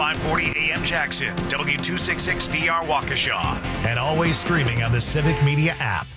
540 AM Jackson, W266DR Waukesha, and always streaming on the Civic Media app.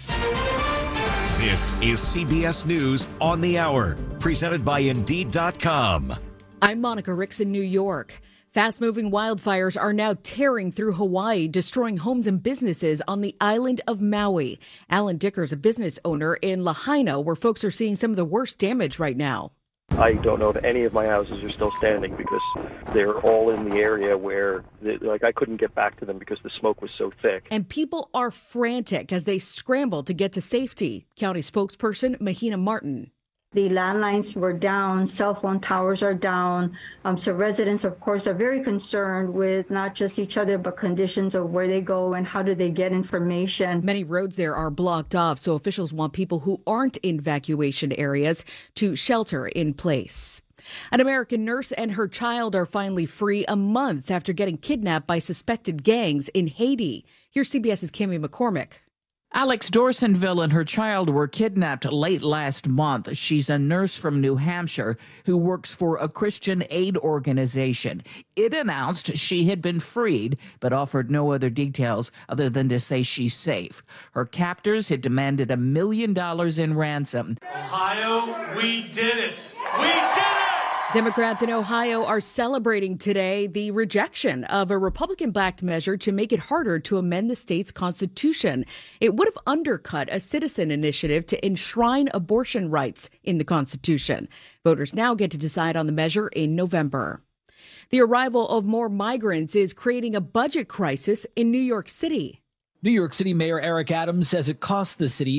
This is CBS News on the Hour, presented by Indeed.com. I'm Monica Ricks in New York. Fast-moving wildfires are now tearing through Hawaii, destroying homes and businesses on the island of Maui. Alan Dickers, a business owner in Lahaina, where folks are seeing some of the worst damage right now. I don't know if any of my houses are still standing because they're all in the area where, I couldn't get back to them because the smoke was so thick. And people are frantic as they scramble to get to safety. County spokesperson Mahina Martin. The landlines were down, cell phone towers are down. So residents, of course, are very concerned with not just each other, but conditions of where they go and how do they get information. Many roads there are blocked off, so officials want people who aren't in evacuation areas to shelter in place. An American nurse and her child are finally free a month after getting kidnapped by suspected gangs in Haiti. Here's CBS's Kimmy McCormick. Alex Dorsonville and her child were kidnapped late last month. She's a nurse from New Hampshire who works for a Christian aid organization. It announced she had been freed, but offered no other details other than to say she's safe. Her captors had demanded $1 million in ransom. Ohio, we did it! We did it! Democrats in Ohio are celebrating today the rejection of a Republican-backed measure to make it harder to amend the state's constitution. It would have undercut a citizen initiative to enshrine abortion rights in the Constitution. Voters now get to decide on the measure in November. The arrival of more migrants is creating a budget crisis in New York City. New York City Mayor Eric Adams says it costs the city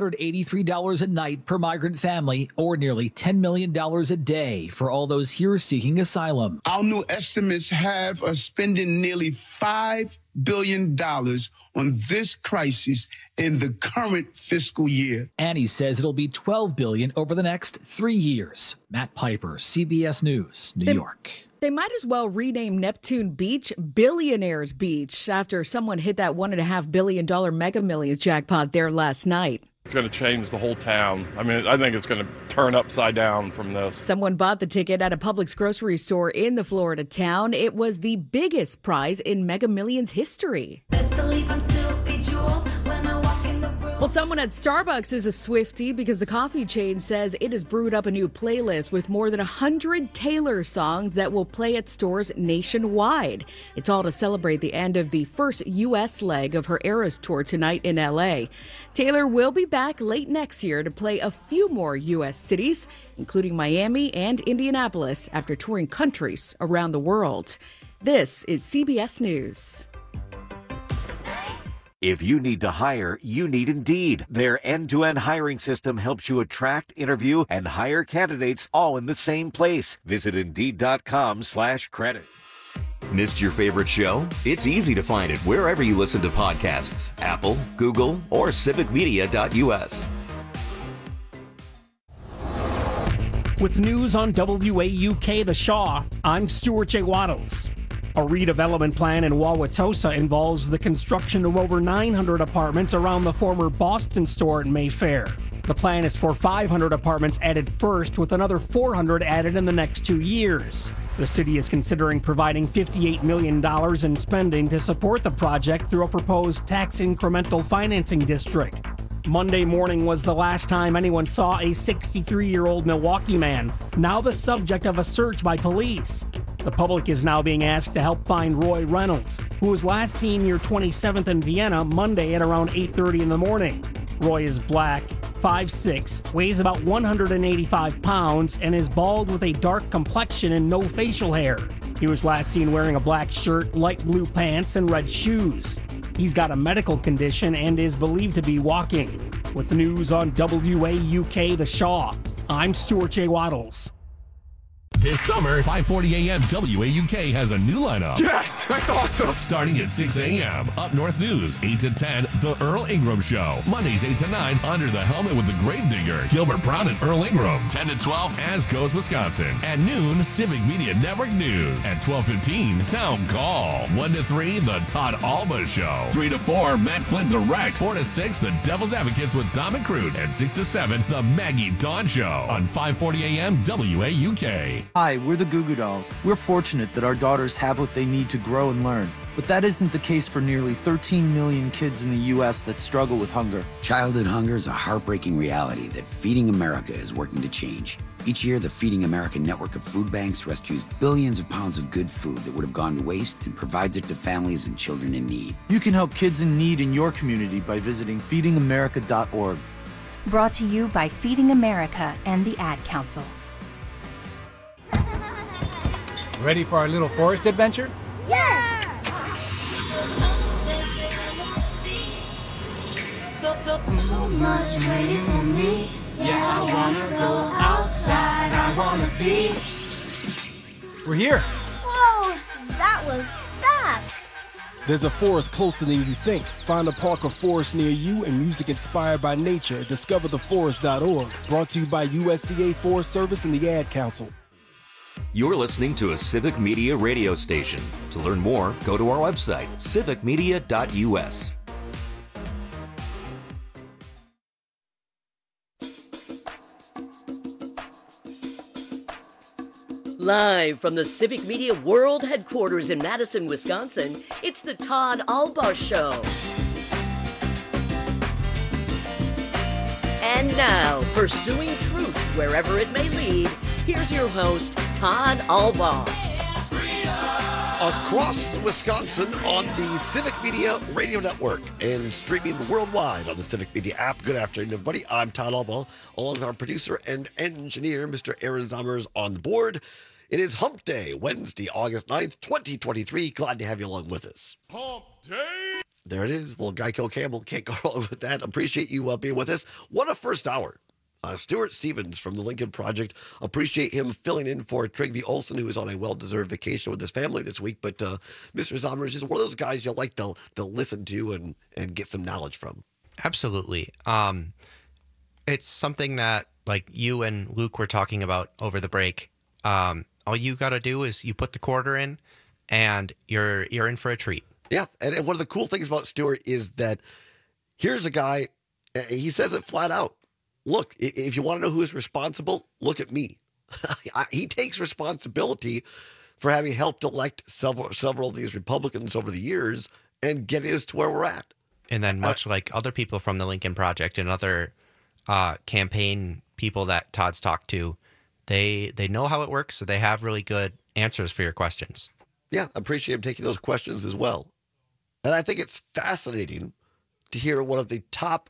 $383 a night per migrant family, or nearly $10 million a day for all those here seeking asylum. Our new estimates have us spending nearly $5 billion on this crisis in the current fiscal year. And he says it'll be $12 billion over the next 3 years. Matt Piper, CBS News, New York. They might as well rename Neptune Beach Billionaires Beach after someone hit that $1.5 billion Mega Millions jackpot there last night. It's going to change the whole town. I mean, I think it's going to turn upside down from this. Someone bought the ticket at a Publix grocery store in the Florida town. It was the biggest prize in Mega Millions history. Best believe I'm still bejeweled when I walk in the room. Well, someone at Starbucks is a Swiftie because the coffee chain says it has brewed up a new playlist with more than 100 Taylor songs that will play at stores nationwide. It's all to celebrate the end of the first U.S. leg of her Eras tour tonight in L.A. Taylor will be back late next year to play a few more U.S. cities, including Miami and Indianapolis, after touring countries around the world. This is CBS News. If you need to hire, you need Indeed. Their end-to-end hiring system helps you attract, interview, and hire candidates all in the same place. Visit Indeed.com/credit. Missed your favorite show? It's easy to find it wherever you listen to podcasts. Apple, Google, or civicmedia.us. With news on WAUK The Shaw, I'm Stuart J. Waddles. A redevelopment plan in Wauwatosa involves the construction of over 900 apartments around the former Boston store in Mayfair. The plan is for 500 apartments added first, with another 400 added in the next 2 years. The city is considering providing $58 million in spending to support the project through a proposed tax incremental financing district. Monday morning was the last time anyone saw a 63-year-old Milwaukee man, now the subject of a search by police. The public is now being asked to help find Roy Reynolds, who was last seen near 27th and Vienna Monday at around 8:30 in the morning. Roy is black, 5'6", weighs about 185 pounds, and is bald with a dark complexion and no facial hair. He was last seen wearing a black shirt, light blue pants, and red shoes. He's got a medical condition and is believed to be walking. With the news on WAUK The Shaw, I'm Stuart J. Waddles. This summer, 540 AM WAUK has a new lineup. Yes, that's awesome. Starting at 6 a.m. Up North News, 8 to 10, The Earl Ingram Show. Mondays, 8 to 9, Under the Helmet with the Grave Digger, Gilbert Brown and Earl Ingram. 10 to 12, As Goes Wisconsin. At noon, Civic Media Network News. At 12:15, Town Call. 1 to 3, The Todd Alba Show. 3 to 4, Matt Flint Direct. 4 to 6, The Devil's Advocates with Dom and Crute. And 6 to 7, The Maggie Dawn Show. On 540 AM WAUK. Hi, we're the Goo Goo Dolls. We're fortunate that our daughters have what they need to grow and learn. But that isn't the case for nearly 13 million kids in the U.S. that struggle with hunger. Childhood hunger is a heartbreaking reality that Feeding America is working to change. Each year, the Feeding America network of food banks rescues billions of pounds of good food that would have gone to waste and provides it to families and children in need. You can help kids in need in your community by visiting feedingamerica.org. Brought to you by Feeding America and the Ad Council. Ready for our little forest adventure? Yes! So much waiting for me. Yeah, I wanna go outside. I wanna be. We're here. Whoa, that was fast. There's a forest closer than you think. Find a park or forest near you and music inspired by nature at discovertheforest.org. Brought to you by USDA Forest Service and the Ad Council. You're listening to a Civic Media radio station. To learn more, go to our website, civicmedia.us. Live from the Civic Media World Headquarters in Madison, Wisconsin, it's the Todd Albaugh Show. And now, pursuing truth wherever it may lead, here's your host, Todd Albaugh. Across Wisconsin on the Civic Media Radio Network and streaming worldwide on the Civic Media app. Good afternoon, everybody. I'm Todd Albaugh, along with our producer and engineer, Mr. Aaron Zommers, on the board. It is Hump Day, Wednesday, August 9th, 2023. Glad to have you along with us. Hump Day! There it is. Little Geico Campbell. Can't go wrong with that. Appreciate you being with us. What a first hour. Stuart Stevens from the Lincoln Project. Appreciate him filling in for Trygve Olsen, who is on a well-deserved vacation with his family this week. But Mr. Zommers is one of those guys you like to listen to and get some knowledge from. Absolutely. It's something that, like you and Luke were talking about over the break. All you got to do is you put the quarter in, and you're in for a treat. Yeah, and one of the cool things about Stuart is that here's a guy, he says it flat out. Look, if you want to know who is responsible, look at me. He takes responsibility for having helped elect several of these Republicans over the years and getting us to where we're at. And then much like other people from the Lincoln Project and other campaign people that Todd's talked to, they know how it works, so they have really good answers for your questions. Yeah, I appreciate him taking those questions as well. And I think it's fascinating to hear one of the top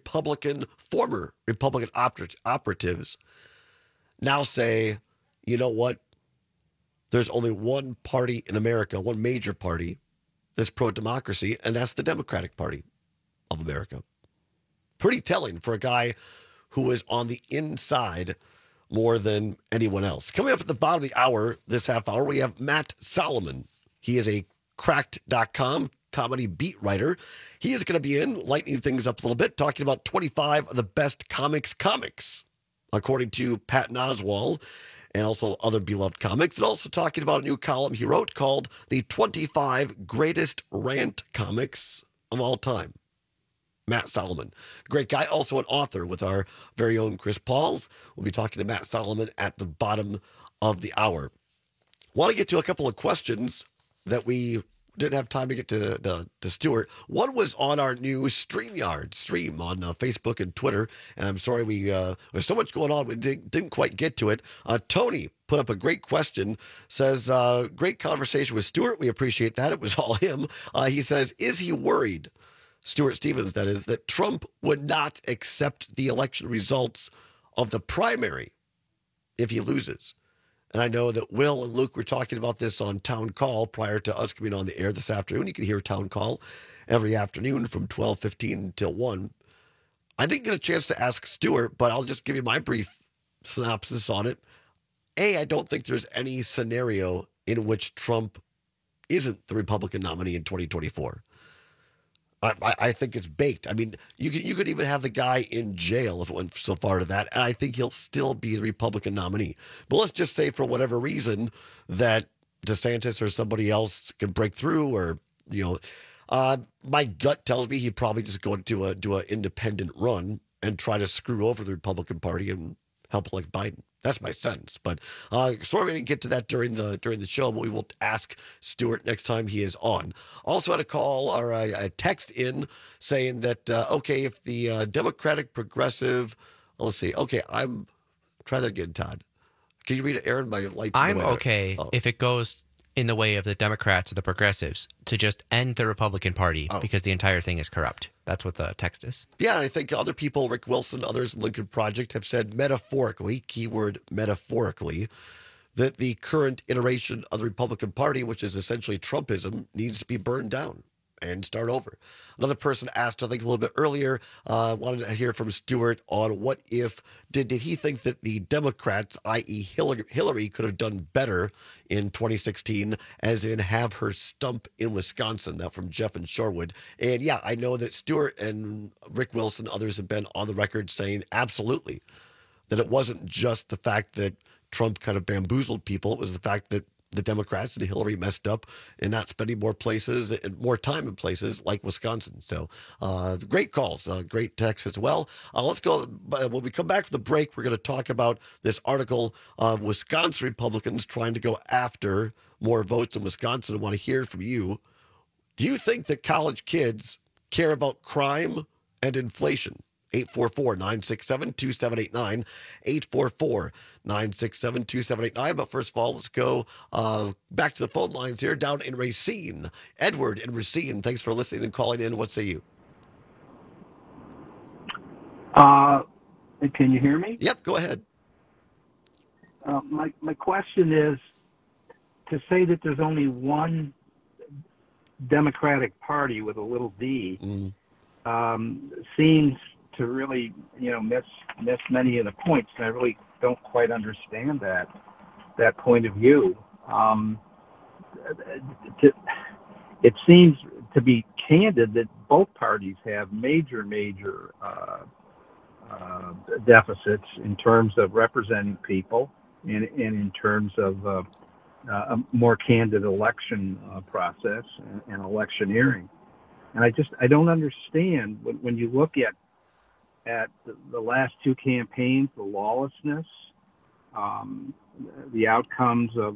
former Republican operatives now say, you know what? There's only one party in America, one major party that's pro-democracy, and that's the Democratic Party of America. Pretty telling for a guy who is on the inside more than anyone else. Coming up at the bottom of the hour, this half hour, we have Matt Solomon. He is a Cracked.com comedy beat writer. He is going to be in, lightening things up a little bit, talking about 25 of the best comics, according to Patton Oswalt, and also other beloved comics, and also talking about a new column he wrote called The 25 Greatest Rant Comics of All Time. Matt Solomon, great guy, also an author with our very own Chris Pauls. We'll be talking to Matt Solomon at the bottom of the hour. Want to get to a couple of questions that we didn't have time to get to Stuart. One was on our new StreamYard stream on Facebook and Twitter, and I'm sorry there's so much going on we didn't quite get to it. Tony put up a great question, says, great conversation with Stuart. We appreciate that. It was all him. He says, is he worried, Stuart Stevens, that is, that Trump would not accept the election results of the primary if he loses? And I know that Will and Luke were talking about this on Town Call prior to us coming on the air this afternoon. You can hear Town Call every afternoon from 12:15 until 1. I didn't get a chance to ask Stuart, but I'll just give you my brief synopsis on it. I don't think there's any scenario in which Trump isn't the Republican nominee in 2024. I think it's baked. I mean, you could even have the guy in jail if it went so far to that, and I think he'll still be the Republican nominee. But let's just say for whatever reason that DeSantis or somebody else can break through, or my gut tells me he'd probably just go do an independent run and try to screw over the Republican Party and help elect Biden. That's my sense. But sorry we didn't get to that during the show, but we will ask Stuart next time he is on. Also had a call or a text in saying that, okay, if the Democratic Progressive, let's see. Okay, try that again, Todd. Can you read it, Aaron? My lights. I'm okay if it goes in the way of the Democrats or the progressives to just end the Republican Party because the entire thing is corrupt. That's what the text is. Yeah, and I think other people, Rick Wilson, others in Lincoln Project, have said metaphorically, keyword metaphorically, that the current iteration of the Republican Party, which is essentially Trumpism, needs to be burned down and start over. Another person asked, I think a little bit earlier, wanted to hear from Stuart on what if, did he think that the Democrats, i.e. Hillary, could have done better in 2016, as in have her stump in Wisconsin. That from Jeff in Shorewood. And yeah, I know that Stuart and Rick Wilson, others have been on the record saying absolutely that it wasn't just the fact that Trump kind of bamboozled people. It was the fact that the Democrats and Hillary messed up in not spending more time in places like Wisconsin. So great calls, great texts as well. Let's go. When we come back from the break, we're going to talk about this article of Wisconsin Republicans trying to go after more votes in Wisconsin. I want to hear from you. Do you think that college kids care about crime and inflation? 844-967-2789, 844-967-2789. But first of all, let's go back to the phone lines here down in Racine. Edward in Racine, thanks for listening and calling in. What say you? Can you hear me? Yep, go ahead. My question is, to say that there's only one Democratic Party with a little d seems to really, miss many of the points. And I really don't quite understand that point of view. It seems to be candid that both parties have major deficits in terms of representing people and in terms of a more candid election process and electioneering. And I don't understand when you look at the last two campaigns, the lawlessness, the outcomes of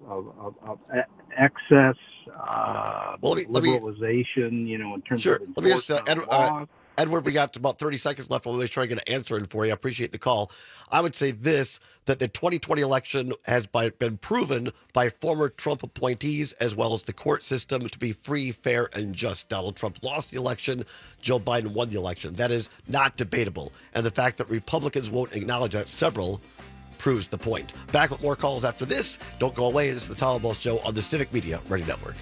excess liberalization, in terms of enforcement laws. Edward, we got about 30 seconds left. We'll try to get an answer in for you. I appreciate the call. I would say this, that the 2020 election has been proven by former Trump appointees as well as the court system to be free, fair, and just. Donald Trump lost the election. Joe Biden won the election. That is not debatable. And the fact that Republicans won't acknowledge that, several, proves the point. Back with more calls after this. Don't go away. This is the Todd Almost Show on the Civic Media Radio Network.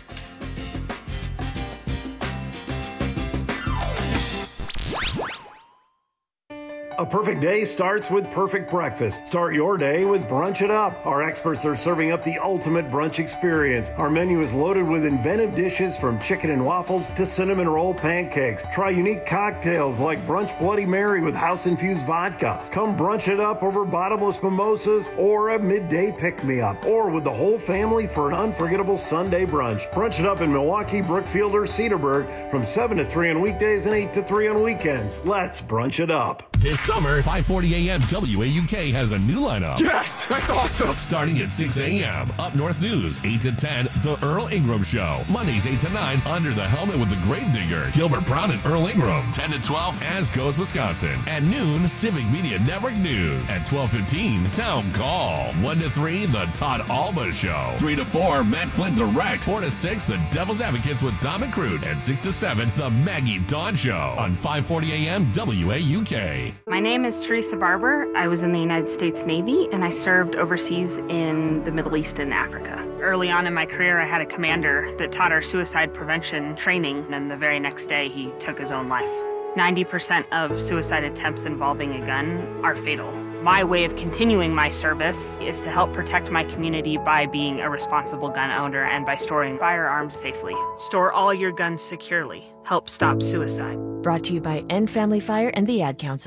A perfect day starts with perfect breakfast. Start your day with Brunch It Up. Our experts are serving up the ultimate brunch experience. Our menu is loaded with inventive dishes from chicken and waffles to cinnamon roll pancakes. Try unique cocktails like Brunch Bloody Mary with house-infused vodka. Come brunch it up over bottomless mimosas or a midday pick-me-up. Or with the whole family for an unforgettable Sunday brunch. Brunch It Up in Milwaukee, Brookfield, or Cedarburg from 7 to 3 on weekdays and 8 to 3 on weekends. Let's brunch it up. This summer, 540 AM WAUK has a new lineup. Yes, that's awesome. Starting at 6 a.m. Up North News, 8 to 10, The Earl Ingram Show. Mondays, 8 to 9, Under the Helmet with the Gravedigger, Gilbert Brown and Earl Ingram. 10 to 12, As Goes Wisconsin. At noon, Civic Media Network News. At 12:15, Town Call. 1 to 3, The Todd Alba Show. 3 to 4, Matt Flynn Direct. 4 to 6, The Devil's Advocates with Dom and Crute. And 6 to 7, The Maggie Dawn Show. On 540 AM WAUK. My name is Teresa Barber. I was in the United States Navy and I served overseas in the Middle East and Africa. Early on in my career, I had a commander that taught our suicide prevention training, and the very next day he took his own life. 90% of suicide attempts involving a gun are fatal. My way of continuing my service is to help protect my community by being a responsible gun owner and by storing firearms safely. Store all your guns securely. Help stop suicide. Brought to you by End Family Fire and the Ad Council.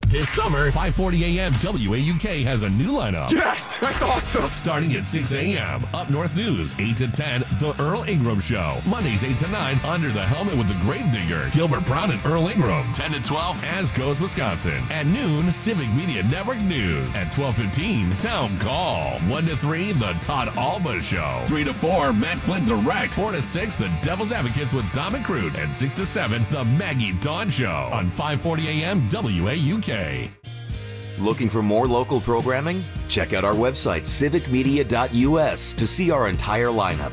This summer, 5:40 a.m. WAUK has a new lineup. Yes, that's awesome. Starting at 6 a.m. Up North News, 8 to 10, The Earl Ingram Show. Mondays, 8 to 9, Under the Helmet with the Gravedigger, Gilbert Brown and Earl Ingram. 10 to 12, As Goes Wisconsin. At noon, Civic Media Network News. At 12:15, Town Call. 1 to 3, The Todd Alba Show. 3 to 4, Matt Flynn Direct. 4 to 6, The Devil's Advocates with Dom and Crute. And 6 to 7, The Maggie Dawn Show on 5:40 a.m. WAUK. Looking for more local programming? Check out our website, civicmedia.us, to see our entire lineup.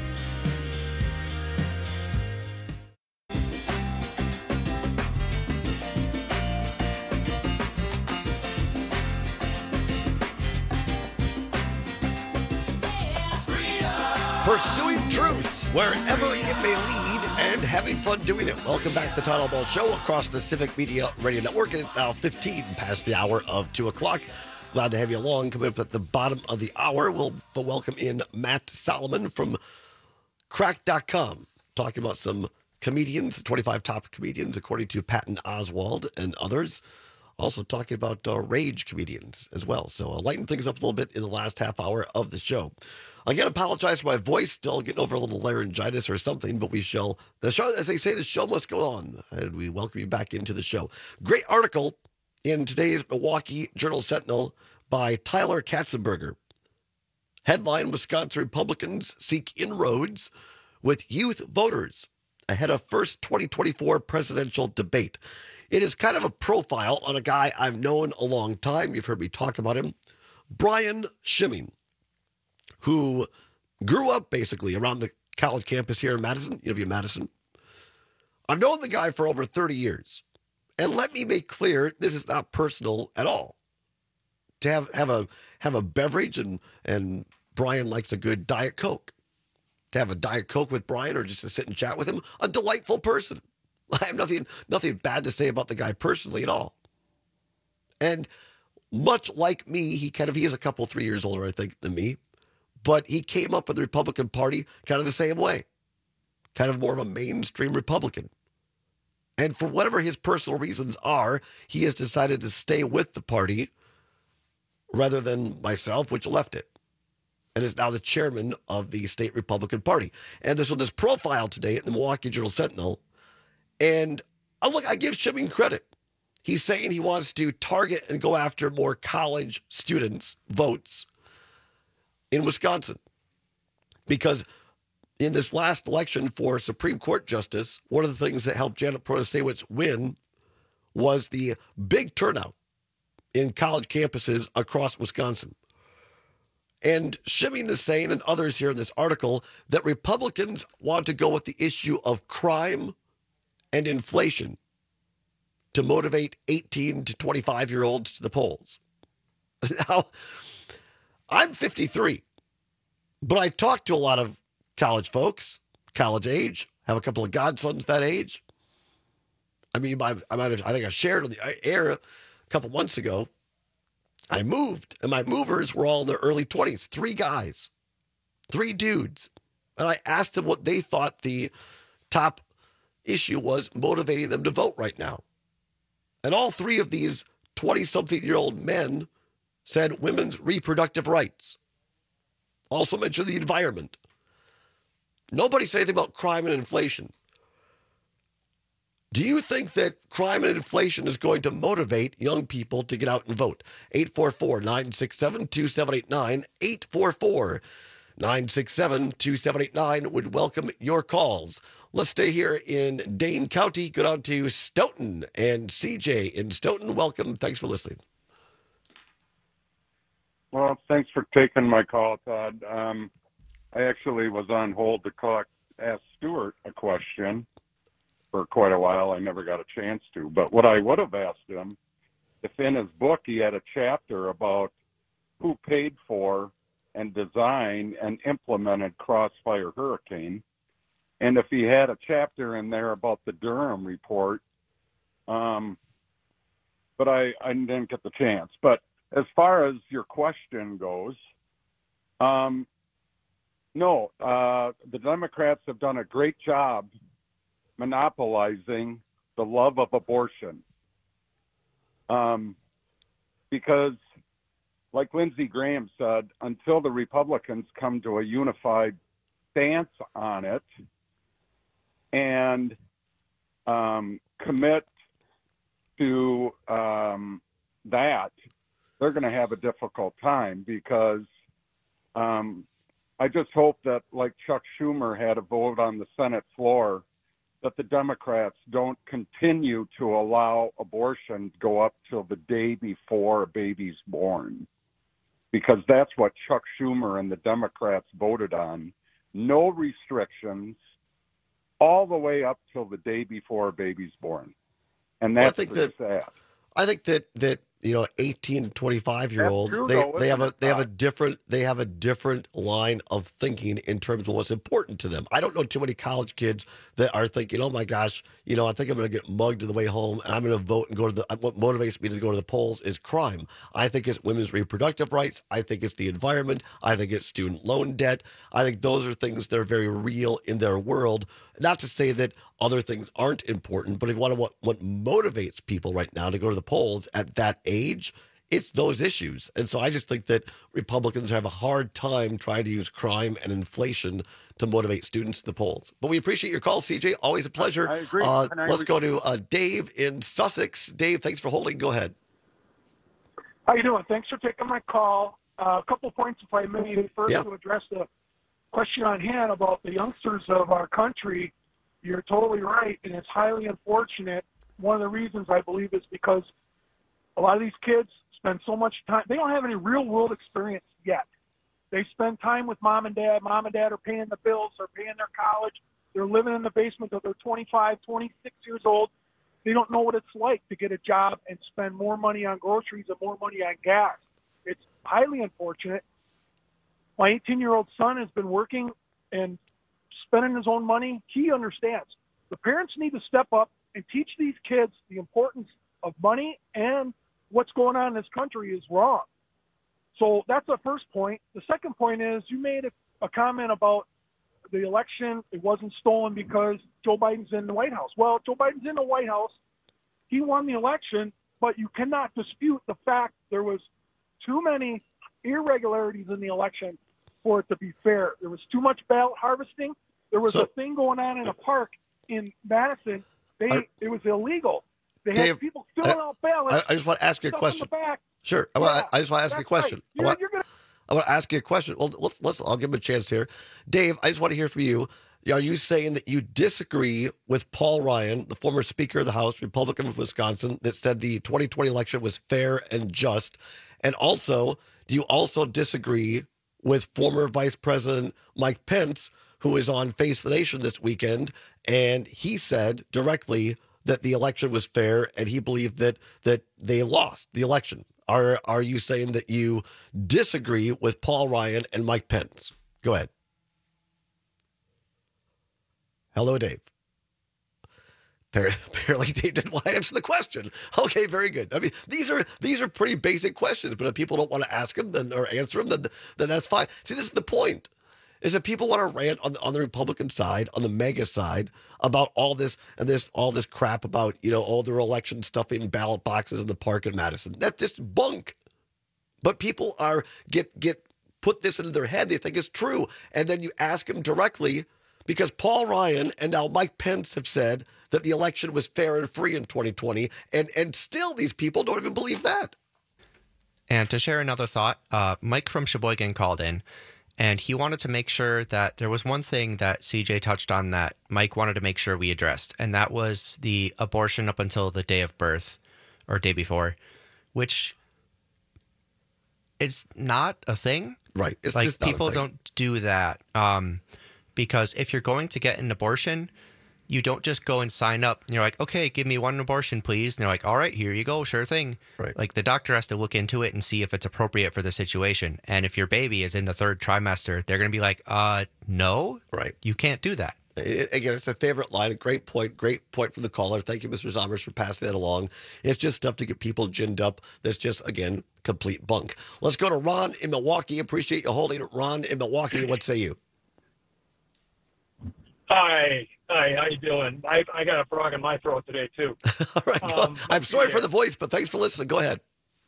Pursuing truth wherever it may lead and having fun doing it. Welcome back to the Todd Alba Show across the Civic Media Radio Network. And it's now 15 past the hour of 2 o'clock. Glad to have you along. Coming up at the bottom of the hour, we'll welcome in Matt Solomon from Crack.com, talking about some comedians, 25 top comedians, according to Patton Oswalt and others. Also talking about rage comedians as well. So lighten things up a little bit in the last half hour of the show. Again, apologize for my voice. Still getting over a little laryngitis or something, but the show, as they say, the show must go on. And we welcome you back into the show. Great article in today's Milwaukee Journal-Sentinel by Tyler Katzenberger. Headline: Wisconsin Republicans seek inroads with youth voters ahead of first 2024 presidential debate. It is kind of a profile on a guy I've known a long time. You've heard me talk about him. Brian Schimming, who grew up basically around the college campus here in Madison, Madison. I've known the guy for over 30 years. And let me make clear, this is not personal at all. To have a beverage, and Brian likes a good Diet Coke. To have a Diet Coke with Brian or just to sit and chat with him, a delightful person. I have nothing bad to say about the guy personally at all. And much like me, he is a couple, 3 years older, I think, than me. But he came up with the Republican Party kind of the same way. Kind of more of a mainstream Republican. And for whatever his personal reasons are, he has decided to stay with the party rather than myself, which left it. And is now the chairman of the state Republican Party. And there's this profile today in the Milwaukee Journal-Sentinel. And I give Schimming credit. He's saying he wants to target and go after more college students' votes in Wisconsin. Because in this last election for Supreme Court Justice, one of the things that helped Janet Protasiewicz win was the big turnout in college campuses across Wisconsin. And Schimming is saying, and others here in this article, that Republicans want to go with the issue of crime and inflation to motivate 18 to 25-year-olds to the polls. Now, I'm 53, but I talk to a lot of college folks, college age, have a couple of godsons that age. I mean, I think I shared on the air a couple months ago. I moved, and my movers were all in their early 20s, 3 guys, 3 dudes. And I asked them what they thought the top issue was motivating them to vote right now. And all 3 of these 20-something-year-old men said women's reproductive rights. Also mentioned the environment. Nobody said anything about crime and inflation. Do you think that crime and inflation is going to motivate young people to get out and vote? 844-967-2789. 844-967-2789 would welcome your calls. Let's stay here in Dane County. Go down to Stoughton and CJ in Stoughton. Welcome. Thanks for listening. Well, thanks for taking my call, Todd. I actually was on hold to ask Stuart a question for quite a while. I never got a chance to. But what I would have asked him, if in his book he had a chapter about who paid for and designed and implemented Crossfire Hurricane, and if he had a chapter in there about the Durham report, but I didn't get the chance. But as far as your question goes, no, the Democrats have done a great job monopolizing the love of abortion. Because, like Lindsey Graham said, until the Republicans come to a unified stance on it and commit to that, they're going to have a difficult time, because I just hope that, like Chuck Schumer had a vote on the Senate floor, that the Democrats don't continue to allow abortion to go up till the day before a baby's born, because that's what Chuck Schumer and the Democrats voted on. No restrictions all the way up till the day before a baby's born. And that's sad. I think that 18 to 25-year-olds, true, they have a different line of thinking in terms of what's important to them. I don't know too many college kids that are thinking, oh my gosh, I think I'm going to get mugged on the way home and I'm going to vote and go to what motivates me to go to the polls is crime. I think it's women's reproductive rights. I think it's the environment. I think it's student loan debt. I think those are things that are very real in their world. Not to say that other things aren't important, but if you want to what motivates people right now to go to the polls at that age, it's those issues. And so I just think that Republicans have a hard time trying to use crime and inflation to motivate students to the polls. But we appreciate your call, CJ. Always a pleasure. I agree. Let's go to Dave in Sussex. Dave, thanks for holding. Go ahead. How you doing? Thanks for taking my call. A couple points, if I may. First, to address the question on hand about the youngsters of our country, you're totally right, and it's highly unfortunate. One of the reasons, I believe, is because a lot of these kids spend so much time. They don't have any real-world experience yet. They spend time with mom and dad. Mom and dad are paying the bills. They're paying their college. They're living in the basement till they're 25, 26 years old. They don't know what it's like to get a job and spend more money on groceries and more money on gas. It's highly unfortunate. My 18-year-old son has been working and spending his own money. He understands. The parents need to step up and teach these kids the importance of money, and what's going on in this country is wrong. So that's the first point. The second point is you made a comment about the election. It wasn't stolen because Joe Biden's in the White House. Well, Joe Biden's in the White House. He won the election, but you cannot dispute the fact there was too many irregularities in the election for it to be fair. There was too much ballot harvesting. There was a thing going on in a park in Madison. It was illegal. They Dave, had people filling out ballots. I just want to ask you a question. Sure. I just want to ask you a question. Right. I want to ask you a question. Well, I'll give him a chance here. Dave, I just want to hear from you. Are you saying that you disagree with Paul Ryan, the former Speaker of the House, Republican of Wisconsin, that said the 2020 election was fair and just? And also, do you also disagree with former Vice President Mike Pence, who is on Face the Nation this weekend, and he said directly that the election was fair and he believed that they lost the election? Are you saying that you disagree with Paul Ryan and Mike Pence? Go ahead. Hello, Dave. Apparently Dave didn't want to answer the question. Okay, very good. I mean, these are pretty basic questions, but if people don't want to ask them or answer them, then that's fine. See, this is the point. Is that people want to rant on the Republican side, on the MAGA side, about all this crap about, all their election stuff in ballot boxes in the park in Madison. That's just bunk. But people get put this into their head. They think it's true. And then you ask them directly, because Paul Ryan and now Mike Pence have said that the election was fair and free in 2020. And still these people don't even believe that. And to share another thought, Mike from Sheboygan called in. And he wanted to make sure that there was one thing that CJ touched on that Mike wanted to make sure we addressed, and that was the abortion up until the day of birth or day before, which is not a thing. Right. It's like just not people a thing. don't do that because if you're going to get an abortion, you don't just go and sign up and you're like, okay, give me one abortion, please. And they're like, all right, here you go. Sure thing. Right. Like the doctor has to look into it and see if it's appropriate for the situation. And if your baby is in the third trimester, they're going to be like, no, right. You can't do that. Again, it's a favorite line. A great point from the caller. Thank you, Mr. Zommers, for passing that along. It's just stuff to get people ginned up. That's just, again, complete bunk. Let's go to Ron in Milwaukee. Appreciate you holding it. Ron in Milwaukee, what say you? Hi. Hi, how you doing? I got a frog in my throat today, too. All right. I'm sorry for the voice, but thanks for listening. Go ahead.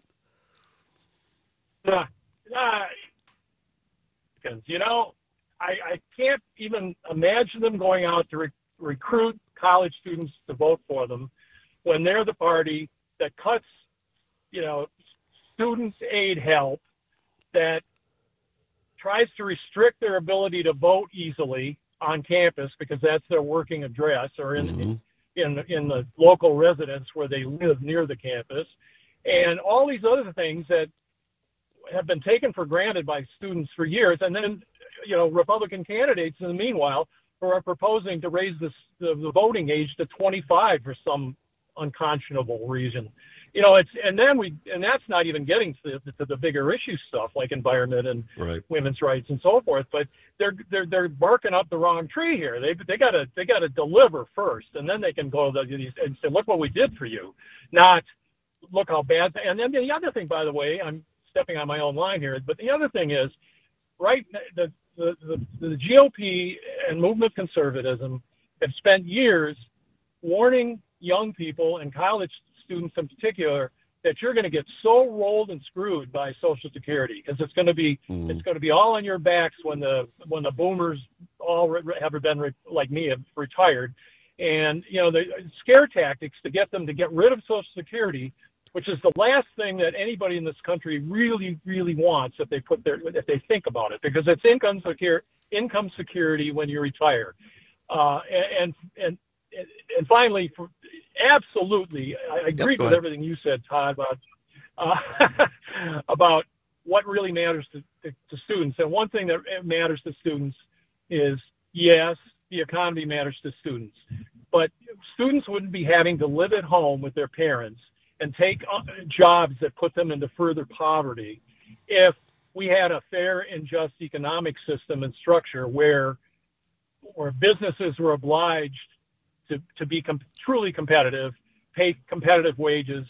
Because, I can't even imagine them going out to recruit college students to vote for them when they're the party that cuts, student aid help, that tries to restrict their ability to vote easily on campus because that's their working address, or in the local residence where they live near the campus, and all these other things that have been taken for granted by students for years. And then, Republican candidates in the meanwhile who are proposing to raise the voting age to 25 for some unconscionable reason. And that's not even getting to the bigger issue stuff like environment and women's rights and so forth. But they're barking up the wrong tree here. They gotta deliver first, and then they can go to these and say, look what we did for you, not look how bad. And then the other thing, by the way, I'm stepping on my own line here, but the other thing is, the GOP and movement conservatism have spent years warning young people and college students in particular that you're going to get so rolled and screwed by Social Security because it's going to be all on your backs when the boomers all have been like me have retired, and the scare tactics to get them to get rid of Social Security, which is the last thing that anybody in this country really, really wants if they think about it, because it's income security when you retire, and finally, absolutely, I agree with everything you said, Todd, about what really matters to students. And one thing that matters to students is, yes, the economy matters to students, but students wouldn't be having to live at home with their parents and take jobs that put them into further poverty if we had a fair and just economic system and structure where businesses were obliged to be truly competitive, pay competitive wages,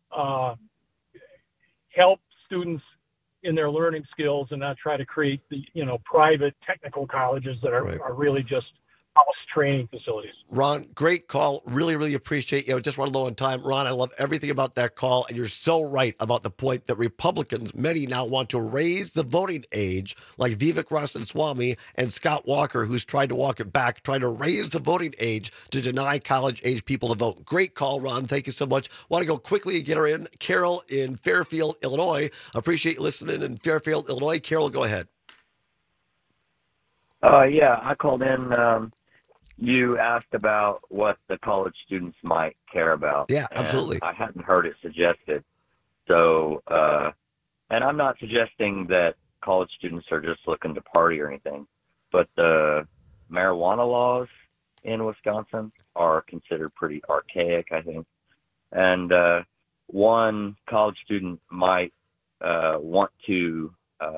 help students in their learning skills, and not try to create the private technical colleges that are really just house training facilities. Ron, great call. Really, really appreciate you. Just run low on time. Ron, I love everything about that call, and you're so right about the point that Republicans, many now want to raise the voting age, like Vivek Ramaswamy and Scott Walker, who's tried to walk it back, trying to raise the voting age to deny college-age people to vote. Great call, Ron. Thank you so much. Want to go quickly and get her in. Carol in Fairfield, Illinois. Appreciate you listening in Fairfield, Illinois. Carol, go ahead. Yeah, I called in. You asked about what the college students might care about. Yeah, absolutely. I hadn't heard it suggested. So, and I'm not suggesting that college students are just looking to party or anything, but the marijuana laws in Wisconsin are considered pretty archaic, I think. And one college student might want to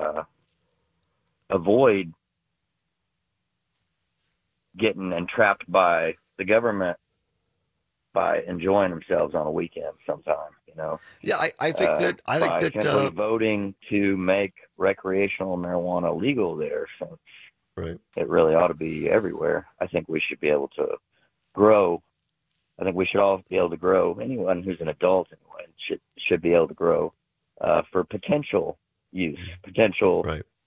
avoid getting entrapped by the government by enjoying themselves on a weekend sometime, Yeah, I think that simply voting to make recreational marijuana legal there, since it really ought to be everywhere. I think we should be able to grow. I think we should all be able to grow. Anyone who's an adult anyway should be able to grow for potential use, potential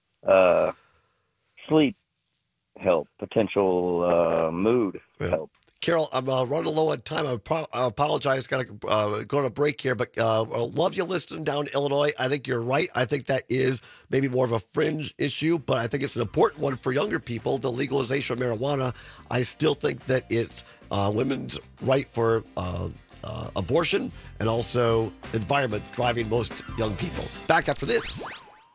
sleep help, potential mood help. Carol, I'm running low on time. I apologize. Got to go to break here, but love you listening down in Illinois. I think you're right. I think that is maybe more of a fringe issue, but I think it's an important one for younger people, the legalization of marijuana. I still think that it's women's right for abortion and also environment driving most young people. Back after this.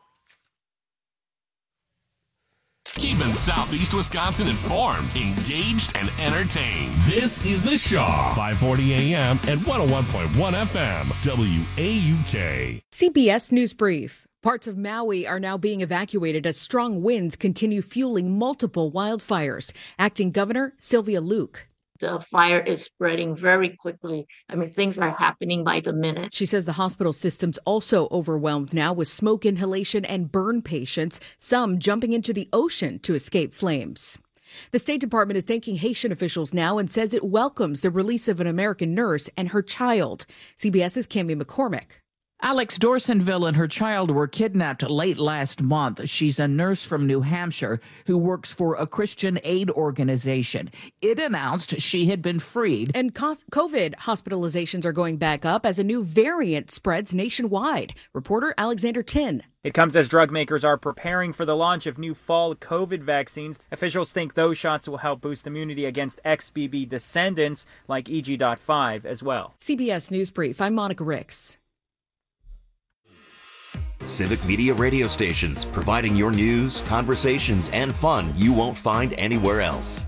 Keeping Southeast Wisconsin informed, engaged, and entertained. This is The Shaw, 540 AM and 101.1 FM, WAUK. CBS News Brief. Parts of Maui are now being evacuated as strong winds continue fueling multiple wildfires. Acting Governor Sylvia Luke. The fire is spreading very quickly. Things are happening by the minute. She says the hospital system's also overwhelmed now with smoke inhalation and burn patients, some jumping into the ocean to escape flames. The State Department is thanking Haitian officials now and says it welcomes the release of an American nurse and her child. CBS's Cami McCormick. Alex Dorsonville and her child were kidnapped late last month. She's a nurse from New Hampshire who works for a Christian aid organization. It announced she had been freed. And COVID hospitalizations are going back up as a new variant spreads nationwide. Reporter Alexander Tin. It comes as drug makers are preparing for the launch of new fall COVID vaccines. Officials think those shots will help boost immunity against XBB descendants like EG.5 as well. CBS News Brief, I'm Monica Ricks. Civic Media radio stations, providing your news, conversations, and fun you won't find anywhere else.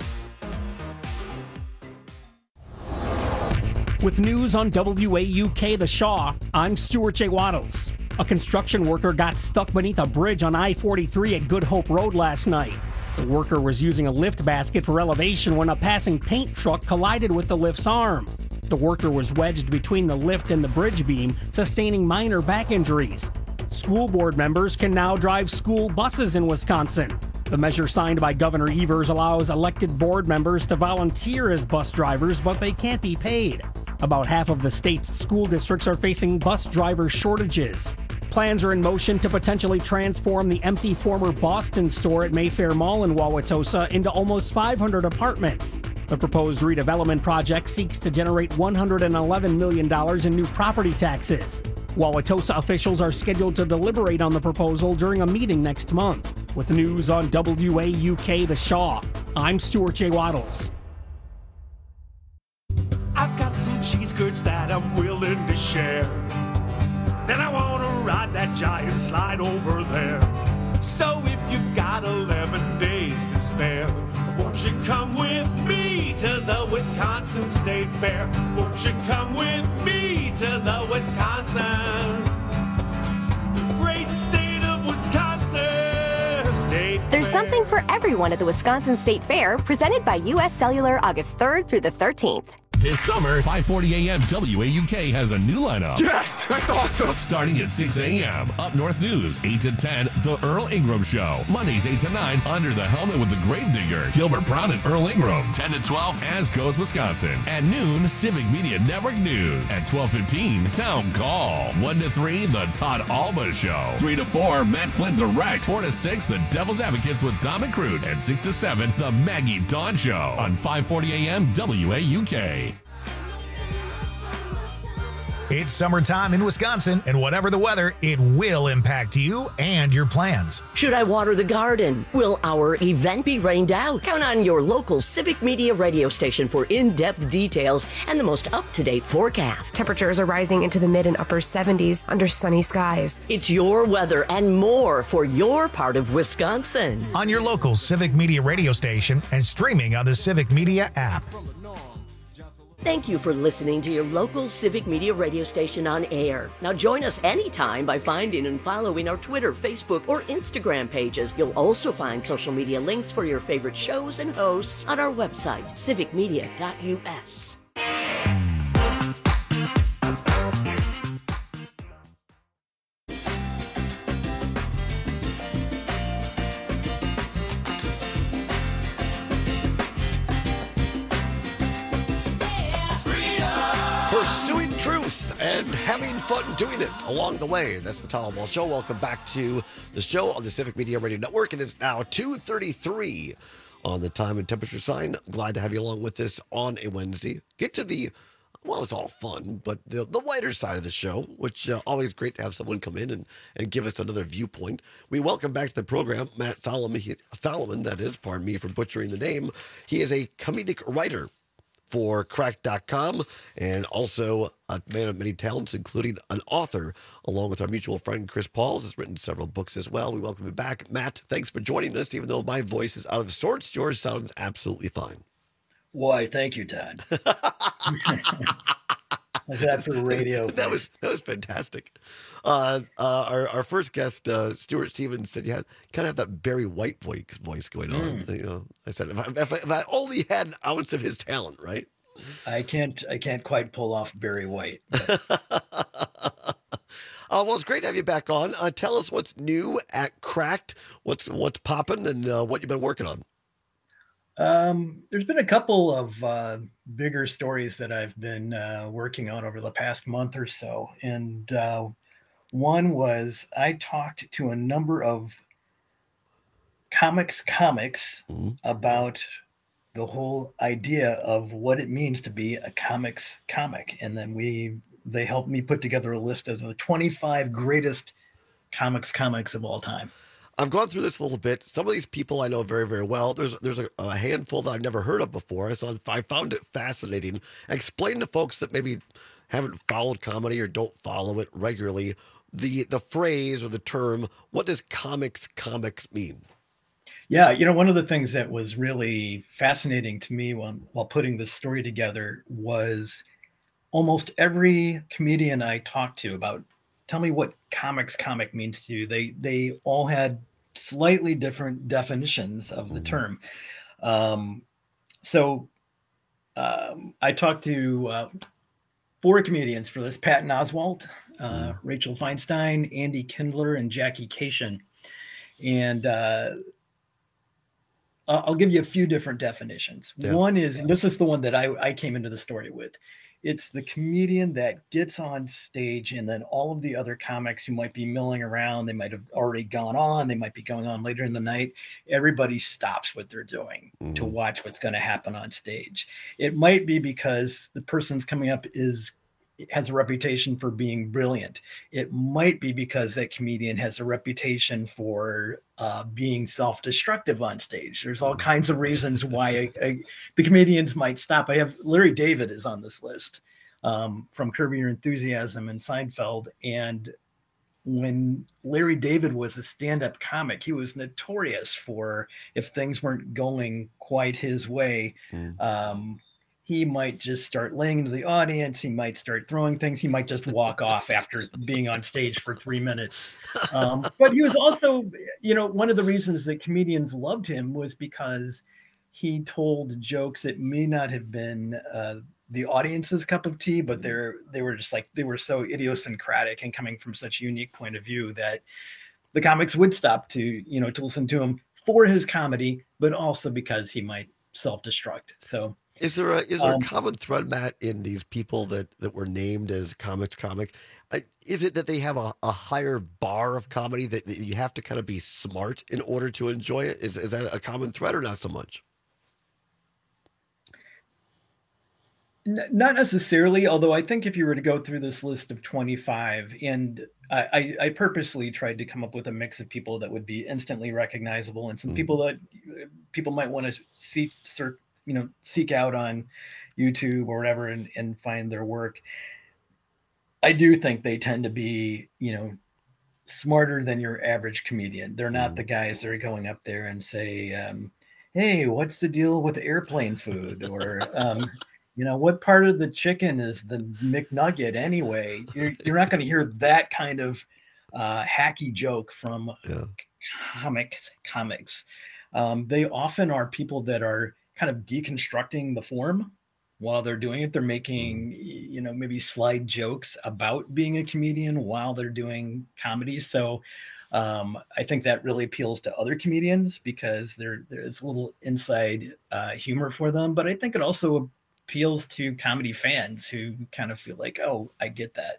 With news on WAUK The Shaw, I'm Stuart J. Waddles. A construction worker got stuck beneath a bridge on I-43 at Good Hope Road last night. The worker was using a lift basket for elevation when a passing paint truck collided with the lift's arm. The worker was wedged between the lift and the bridge beam, sustaining minor back injuries. School board members can now drive school buses in Wisconsin. The measure signed by Governor Evers allows elected board members to volunteer as bus drivers, but they can't be paid. About half of the state's school districts are facing bus driver shortages. Plans are in motion to potentially transform the empty former Boston store at Mayfair Mall in Wauwatosa into almost 500 apartments. The proposed redevelopment project seeks to generate $111 million in new property taxes. Wauwatosa officials are scheduled to deliberate on the proposal during a meeting next month. With news on WAUK The Shaw, I'm Stuart J. Waddles. I've got some cheese curds that I'm willing to share. Then I want to ride that giant slide over there. So if you've got 11 days to spare, won't you come with me to the Wisconsin State Fair? Won't you come with me to the Wisconsin, the great state of Wisconsin State There's Fair. something for everyone at the Wisconsin State Fair, presented by U.S. Cellular August 3rd through the 13th. This summer, 5:40 a.m. WAUK has a new lineup. Yes, that's awesome. Starting at 6 a.m. Up North News, 8 to 10, The Earl Ingram Show. Mondays, 8 to 9, Under the Helmet with the Gravedigger, Gilbert Brown and Earl Ingram. 10 to 12, As Goes Wisconsin. At noon, Civic Media Network News. At 12:15, Town Call. 1 to 3, The Todd Alba Show. 3 to 4, Matt Flint Direct. 4 to 6, The Devil's Advocates with Dom and Crute. And 6 to 7, The Maggie Dawn Show. On 5:40 a.m. WAUK. It's summertime in Wisconsin, and whatever the weather, it will impact you and your plans. Should I water the garden? Will our event be rained out? Count on your local Civic Media radio station for in-depth details and the most up-to-date forecast. Temperatures are rising into the mid and upper 70s under sunny skies. It's your weather and more for your part of Wisconsin. On your local Civic Media radio station and streaming on the Civic Media app. Thank you for listening to your local Civic Media radio station on air. Now join us anytime by finding and following our Twitter, Facebook, or Instagram pages. You'll also find social media links for your favorite shows and hosts on our website, civicmedia.us. Pursuing truth and having fun doing it along the way. That's the Tom Ball Show. Welcome back to the show on the Civic Media Radio Network. It is now 2:33 on the time and temperature sign. Glad to have you along with us on a Wednesday. Get to the, well, it's all fun, but the lighter side of the show, which always great to have someone come in and give us another viewpoint. We welcome back to the program Matt Solomon, that is, pardon me for butchering the name. He is a comedic writer for Cracked.com, and also a man of many talents, including an author, along with our mutual friend Chris Pauls, has written several books as well. We welcome you back. Matt, thanks for joining us. Even though my voice is out of sorts, yours sounds absolutely fine. Why, thank you, Todd. That for radio. That was fantastic. Our first guest, Stuart Stevens, said you had kind of that Barry White voice going on. You know, I said if I only had an ounce of his talent, right? I can't quite pull off Barry White. Well, it's great to have you back on. Tell us what's new at Cracked, what's popping, and what you've been working on. There's been a couple of bigger stories that I've been working on over the past month or so. And one was I talked to a number of comics about the whole idea of what it means to be a comics comic. And then they helped me put together a list of the 25 greatest comics of all time. I've gone through this a little bit. Some of these people I know very, very well. There's a handful that I've never heard of before. So I found it fascinating. Explain to folks that maybe haven't followed comedy or don't follow it regularly, the phrase or the term, what does comics mean? Yeah, one of the things that was really fascinating to me while putting this story together was almost every comedian I talked to about, tell me what comic means to you. They all had slightly different definitions of the term. So I talked to 4 comedians for this: Patton Oswalt, Rachel Feinstein, Andy Kindler, and Jackie Cation. And I'll give you a few different definitions. Yeah. One is, and this is the one that I came into the story with, it's the comedian that gets on stage and then all of the other comics who might be milling around, they might have already gone on, they might be going on later in the night. Everybody stops what they're doing to watch what's going to happen on stage. It might be because the person's coming up has a reputation for being brilliant. It might be because that comedian has a reputation for being self-destructive on stage. There's all kinds of reasons why the comedians might stop. I have Larry David is on this list from Curb Your Enthusiasm and Seinfeld. And when Larry David was a stand-up comic, he was notorious for, if things weren't going quite his way, he might just start laying into the audience. He might start throwing things. He might just walk off after being on stage for 3 minutes. But he was also, one of the reasons that comedians loved him was because he told jokes that may not have been the audience's cup of tea, but they were so idiosyncratic and coming from such a unique point of view that the comics would stop to listen to him for his comedy, but also because he might self-destruct. So. Is there a common thread, Matt, in these people that were named as comic? Is it that they have a higher bar of comedy that you have to kind of be smart in order to enjoy it? Is that a common thread or not so much? Not necessarily, although I think if you were to go through this list of 25, and I purposely tried to come up with a mix of people that would be instantly recognizable and some people that people might want to seek out on YouTube or whatever and find their work. I do think they tend to be, smarter than your average comedian. They're not the guys that are going up there and say, hey, what's the deal with airplane food? Or, what part of the chicken is the McNugget anyway? You're not going to hear that kind of hacky joke from comics. They often are people that are kind of deconstructing the form while they're doing it. They're making, maybe slide jokes about being a comedian while they're doing comedy. So I think that really appeals to other comedians because there's a little inside humor for them. But I think it also appeals to comedy fans who kind of feel like, oh, I get that.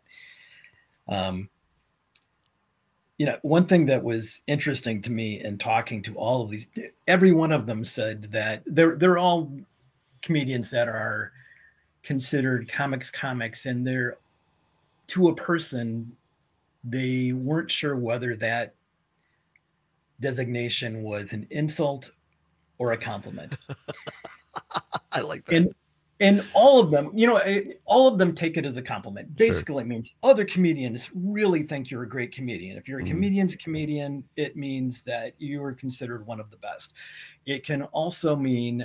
One thing that was interesting to me in talking to all of these, every one of them said that they're all comedians that are considered comics, and they're, to a person, they weren't sure whether that designation was an insult or a compliment. I like that. And all of them take it as a compliment. Basically, It means other comedians really think you're a great comedian. If you're a comedian's comedian, it means that you are considered one of the best. It can also mean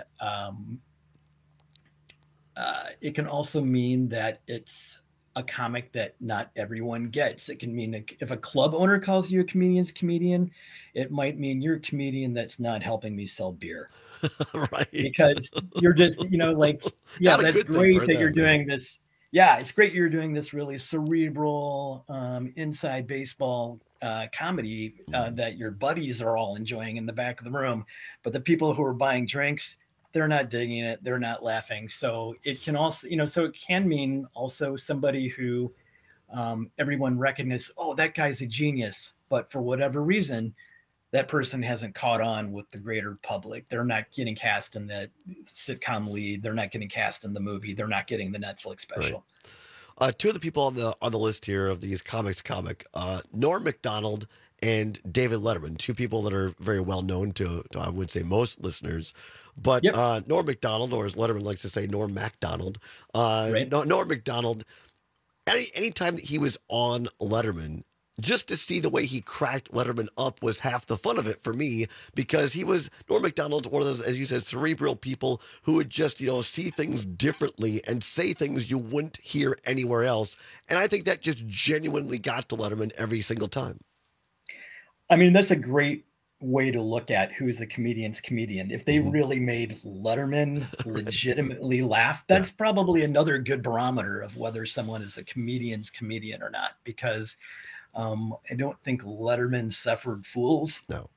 that it's a comic that not everyone gets. It can mean if a club owner calls you a comedian's comedian, it might mean you're a comedian that's not helping me sell beer. Right. Because you're just, that's great that you're doing this. Yeah, it's great you're doing this really cerebral, inside baseball comedy that your buddies are all enjoying in the back of the room. But the people who are buying drinks, they're not digging it, they're not laughing. So it can also, so it can mean also somebody who everyone recognizes, oh, that guy's a genius, but for whatever reason, that person hasn't caught on with the greater public. They're not getting cast in the sitcom lead. They're not getting cast in the movie. They're not getting the Netflix special. Right. Two of the people on the list here of these Norm Macdonald and David Letterman, two people that are very well known to I would say most listeners. But Norm Macdonald, or as Letterman likes to say, Norm Macdonald. Norm Macdonald, anytime that he was on Letterman, just to see the way he cracked Letterman up was half the fun of it for me, because Norm Macdonald's one of those, as you said, cerebral people who would just, see things differently and say things you wouldn't hear anywhere else. And I think that just genuinely got to Letterman every single time. I mean, that's a great way to look at who's a comedian's comedian. If they really made Letterman legitimately laugh, that's probably another good barometer of whether someone is a comedian's comedian or not, because I don't think Letterman suffered fools. No.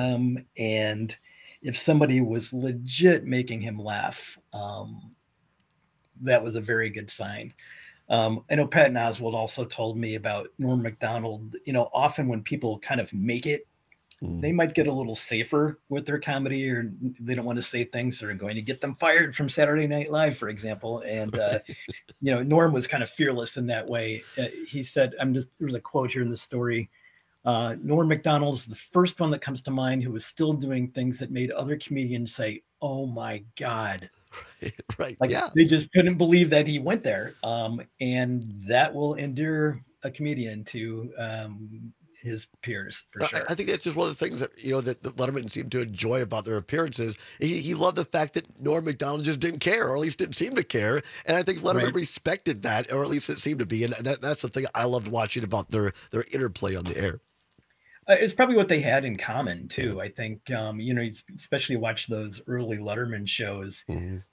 And if somebody was legit making him laugh, that was a very good sign. I know Patton Oswalt also told me about Norm Macdonald. Often when people kind of make it, they might get a little safer with their comedy, or they don't want to say things that are going to get them fired from Saturday Night Live, for example. And, Norm was kind of fearless in that way. He said, there's a quote here in the story. Norm Macdonald's the first one that comes to mind who was still doing things that made other comedians say, oh my God. Right. They just couldn't believe that he went there. And that will endear a comedian to his peers, for sure. I think that's just one of the things that, that Letterman seemed to enjoy about their appearances. He loved the fact that Norm Macdonald just didn't care, or at least didn't seem to care. And I think Letterman respected that, or at least it seemed to be. And that's the thing I loved watching about their interplay on the air. It's probably what they had in common too. I think, especially watch those early Letterman shows.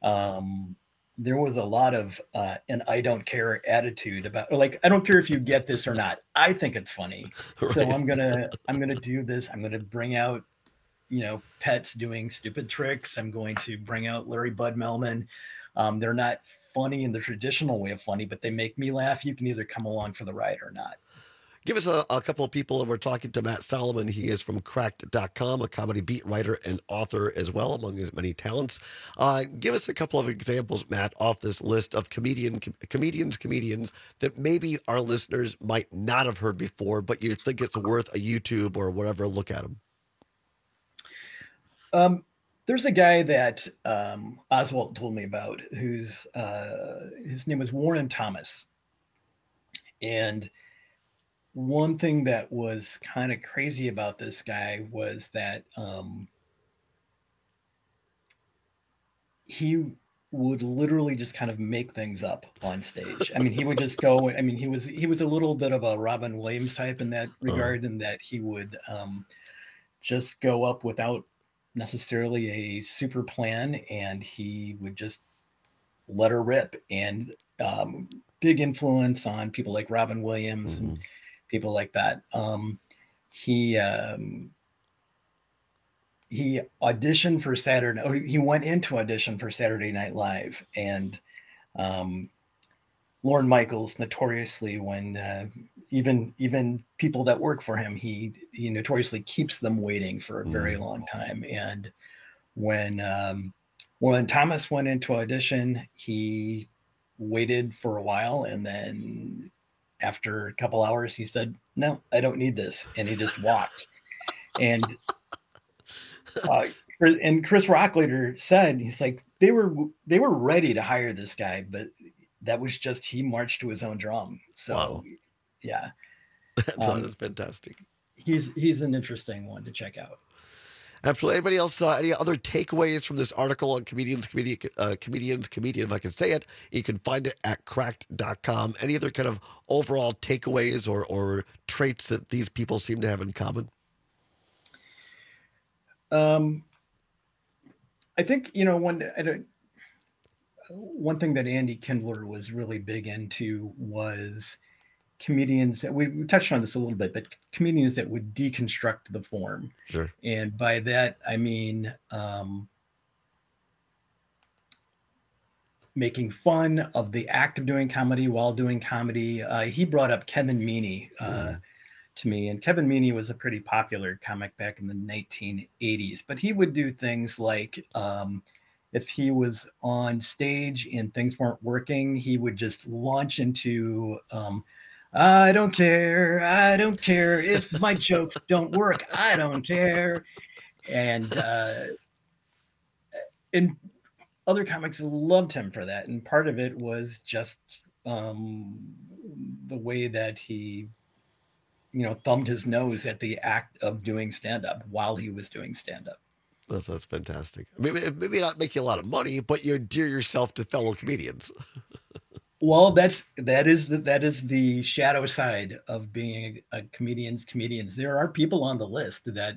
There was a lot of an I don't care attitude about, like, I don't care if you get this or not. I think it's funny. Right. So I'm gonna do this. I'm gonna bring out, pets doing stupid tricks. I'm going to bring out Larry Bud Melman. They're not funny in the traditional way of funny, but they make me laugh. You can either come along for the ride or not. Give us a couple of people, and we're talking to Matt Solomon. He is from Cracked.com, a comedy beat writer and author as well, among his many talents. Give us a couple of examples, Matt, off this list of comedians that maybe our listeners might not have heard before, but you think it's worth a YouTube or whatever look at them. There's a guy that Oswalt told me about, who's his name is Warren Thomas, and one thing that was kind of crazy about this guy was that he would literally just kind of make things up on stage. I mean, he would just go. I mean, he was a little bit of a Robin Williams type in that regard, in that he would just go up without necessarily a super plan, and he would just let her rip. And big influence on people like Robin Williams and people like that. He auditioned for Saturday, or he went into audition for Saturday Night Live, and Lorne Michaels notoriously, when even people that work for him, he notoriously keeps them waiting for a very long time. And when Thomas went into audition, he waited for a while, and then after a couple hours, he said, "No, I don't need this," and he just walked. And Chris Rock later said, he's like, they were ready to hire this guy, but that was just, he marched to his own drum. So, yeah, that's fantastic. He's an interesting one to check out. Absolutely. Anybody else? Any other takeaways from this article on comedian, if I can say it? You can find it at cracked.com. Any other kind of overall takeaways or traits that these people seem to have in common? I think, one thing that Andy Kindler was really big into was comedians that we touched on this a little bit, but comedians that would deconstruct the form. Sure. And by that, I mean, making fun of the act of doing comedy while doing comedy. He brought up Kevin Meaney to me, and Kevin Meaney was a pretty popular comic back in the 1980s, but he would do things like if he was on stage and things weren't working, he would just launch into I don't care if my jokes don't work, I don't care. And other comics loved him for that, and part of it was just the way that he, thumbed his nose at the act of doing stand-up while he was doing stand-up. That's fantastic. I mean, maybe not make you a lot of money, but you endear yourself to fellow comedians. Well, that is the shadow side of being a comedians. There are people on the list that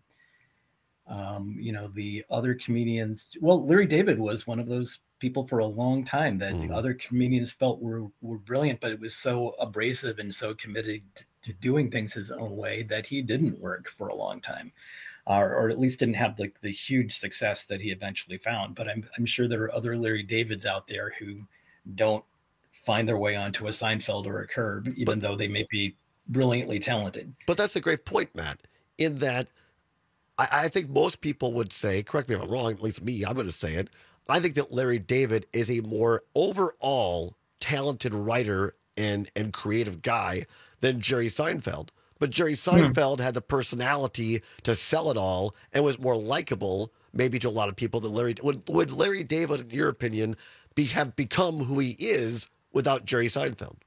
the other comedians, well, Larry David was one of those people for a long time that the other comedians felt were brilliant, but it was so abrasive and so committed to doing things his own way that he didn't work for a long time, or at least didn't have the huge success that he eventually found. But I'm sure there are other Larry Davids out there who don't find their way onto a Seinfeld or a Curb, even though they may be brilliantly talented. But that's a great point, Matt, in that I think most people would say, correct me if I'm wrong, at least me, I'm going to say it, I think that Larry David is a more overall talented writer and creative guy than Jerry Seinfeld. But Jerry Seinfeld had the personality to sell it all and was more likable, maybe to a lot of people, than Larry. Would Larry David, in your opinion, have become who he is without Jerry Seinfeld?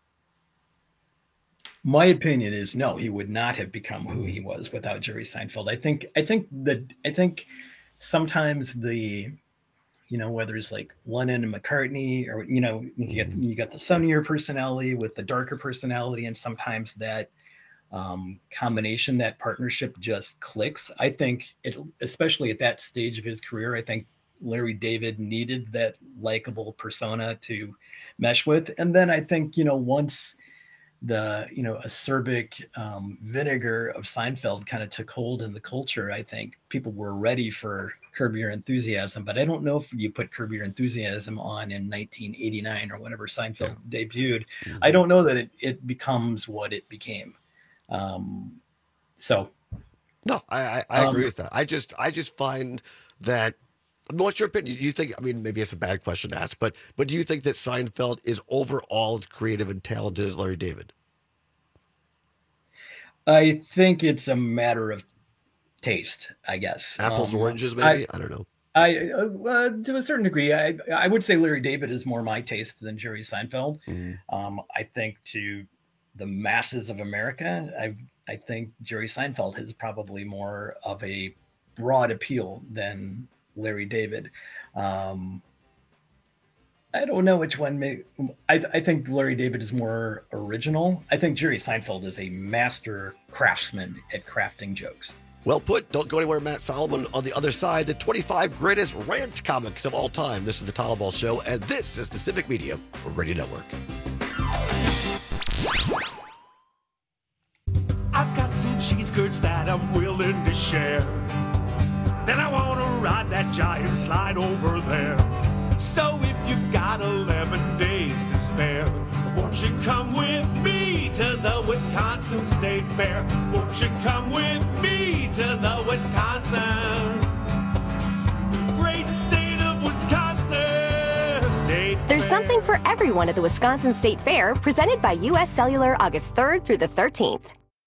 My opinion is no, he would not have become who he was without Jerry Seinfeld. I think sometimes whether it's like Lennon and McCartney, or you got the sunnier personality with the darker personality, and sometimes that combination, that partnership just clicks. I think especially at that stage of his career, I think Larry David needed that likable persona to mesh with. And then I think, once the, acerbic vinegar of Seinfeld kind of took hold in the culture, I think people were ready for Curb Your Enthusiasm. But I don't know if you put Curb Your Enthusiasm on in 1989 or whenever Seinfeld debuted. I don't know that it becomes what it became. No, I agree with that. I just find that, what's your opinion? Do you think, maybe it's a bad question to ask, but do you think that Seinfeld is overall as creative and talented as Larry David? I think it's a matter of taste, I guess. Apples, oranges, maybe? I don't know. To a certain degree, I would say Larry David is more my taste than Jerry Seinfeld. I think to the masses of America, I think Jerry Seinfeld has probably more of a broad appeal than Larry David. I don't know which one I think Larry David is more original. I think Jerry Seinfeld is a master craftsman at crafting jokes. Well put. Don't go anywhere. Matt Solomon on the other side. The 25 greatest rant comics of all time. This is the Todd Ball Show, and this is the Civic Media Radio Network. I've got some cheese curds that I'm willing to share. Then I want to ride that giant slide over there. So if you've got 11 days to spare, won't you come with me to the Wisconsin State Fair? Won't you come with me to the Wisconsin? Great state of Wisconsin. State There's Fair. something for everyone at the Wisconsin State Fair, presented by U.S. Cellular August 3rd through the 13th.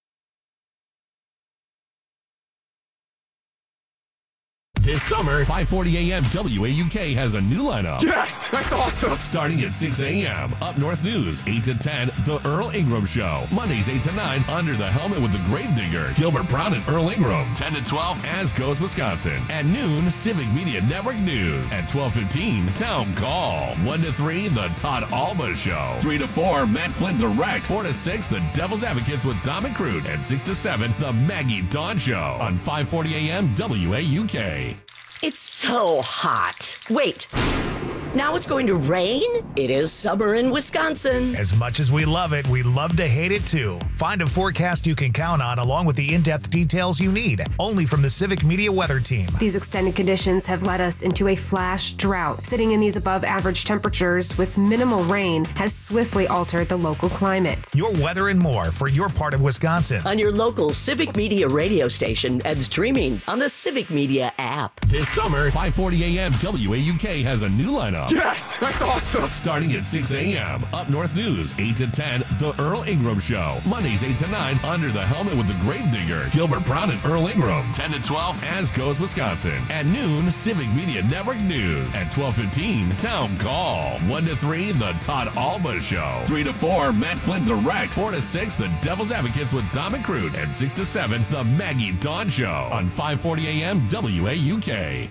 This summer, 5:40 a.m. WAUK has a new lineup. Yes, that's awesome. Starting at 6 a.m. Up North News, 8 to 10, The Earl Ingram Show. Mondays, 8 to 9, Under the Helmet with the Gravedigger, Gilbert Brown and Earl Ingram. 10 to 12, As Goes Wisconsin. At noon, Civic Media Network News. At 12:15, Town Call. 1 to 3, The Todd Alba Show. 3 to 4, Matt Flint Direct. 4 to 6, The Devil's Advocates with Dom and Crute. And 6 to 7, The Maggie Dawn Show. On 5:40 a.m. WAUK. It's so hot. Wait. Now it's going to rain? It is summer in Wisconsin. As much as we love it, we love to hate it too. Find a forecast you can count on along with the in-depth details you need, only from the Civic Media Weather Team. These extended conditions have led us into a flash drought. Sitting in these above average temperatures with minimal rain has swiftly altered the local climate. Your weather and more for your part of Wisconsin. On your local Civic Media radio station and streaming on the Civic Media app. This summer, 540 AM WAUK has a new lineup. Yes, that's awesome. Starting at 6 a.m. Up North News, 8 to 10, The Earl Ingram Show. Mondays, 8 to 9, Under the Helmet with the Gravedigger, Gilbert Brown and Earl Ingram. 10 to 12, As Goes Wisconsin. At noon, Civic Media Network News. At 12:15, Town Call. 1 to 3, The Todd Alba Show. 3 to 4, Matt Flynn Direct. 4 to 6, The Devil's Advocates with Dom McCroot. And 6 to 7, The Maggie Dawn Show. On 540 AM WAUK.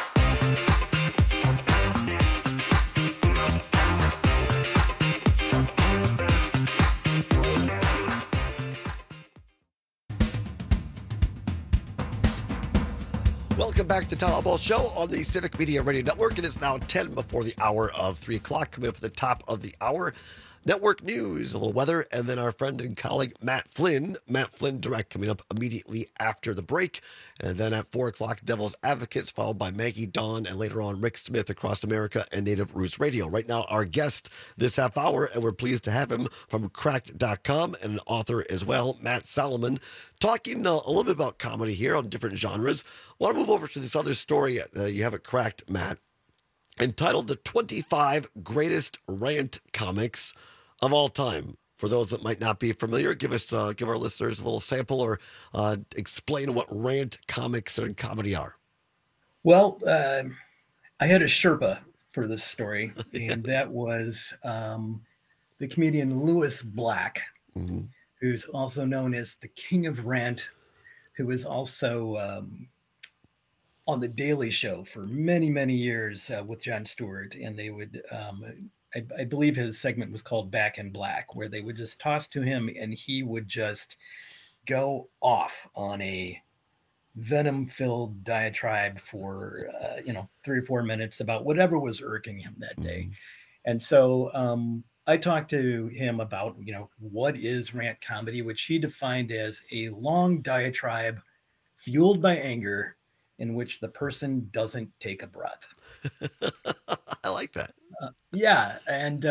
Welcome back to the Todd Alba Show on the Civic Media Radio Network. It is now 10 before the hour of 3 o'clock. Coming up at the top of the hour, network news, a little weather, and then our friend and colleague Matt Flynn Direct, coming up immediately after the break. And then at 4 o'clock, Devil's Advocates, followed by Maggie Dawn, and later on Rick Smith, Across America and Native Roots Radio. Right now, our guest this half hour, and we're pleased to have him from Cracked.com and an author as well, Matt Solomon, talking a little bit about comedy here on different genres. I want to move over to this other story you have at Cracked, Matt, entitled The 25 Greatest Rant Comics of All Time. For those that might not be familiar, give our listeners a little sample or explain what rant comics and comedy are. Well, I had a Sherpa for this story, and that was the comedian Lewis Black, who's also known as the King of Rant, who was also on The Daily Show for many, many years with Jon Stewart. And they would, I believe his segment was called Back in Black, where they would just toss to him and he would just go off on a venom-filled diatribe for, 3 or 4 minutes about whatever was irking him that day. And so I talked to him about, what is rant comedy, which he defined as a long diatribe fueled by anger in which the person doesn't take a breath. I like that. Yeah. And,